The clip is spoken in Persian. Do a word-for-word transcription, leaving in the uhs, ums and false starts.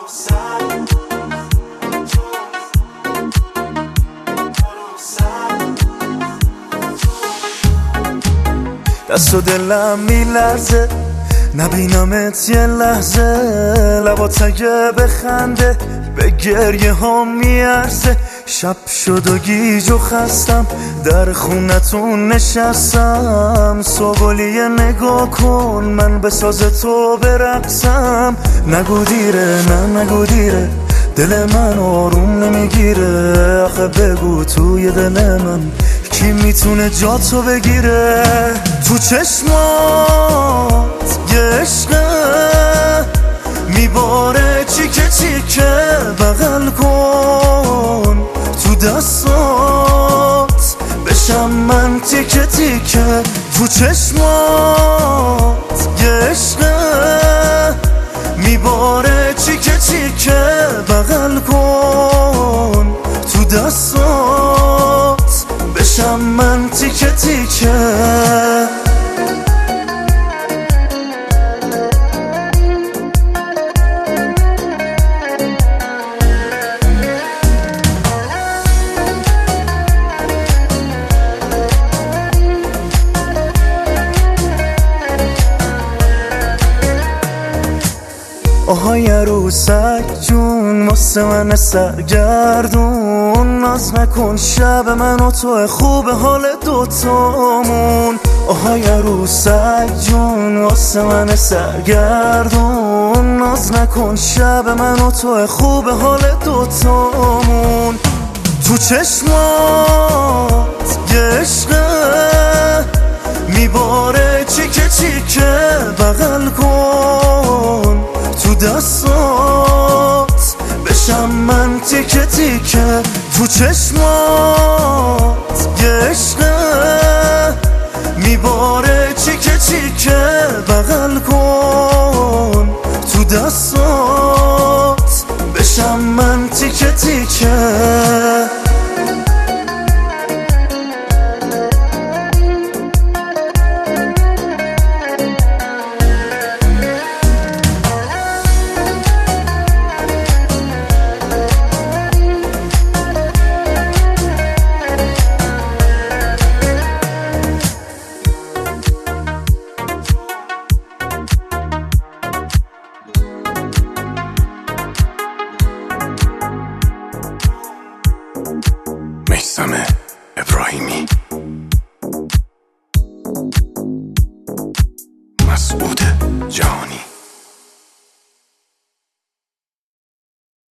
دست و دلم میلرزه نبینمت یه لحظه، لبات اگه بخنده به گریه ها میارزه. شب شد و گیج و خستم در خونتون نشستم، صبحولیه نگاه کن من به ساز تو برقصم. نگو دیره نه نگو دیره دل من آروم نمیگیره، آخه بگو توی دل من کی میتونه جا تو بگیره. تو چشمات یه عشقه میباره چیکه چیکه، بغل کن تو دستات بشم من تیکه تیکه. تو چشمات یه عشقه میباره چیکه چیکه، بغل کن تو دستات بشم من تیکه تیکه. آهای عروسک جون واسه من سرگردون، ناز نکن شب من و تو خوب حال دوتامون. آهای عروسک جون واسه من سرگردون، ناز نکن شب من و تو خوب حال دوتامون. تو چشمات یه عشقه میباره چیکه چیکه، بغل کن تو دستات بشم من تیکه تیکه. تو چشمات یه عشقه میباره چیکه چیکه، بغل کن تو دستات بشم من تیکه تیکه. میثم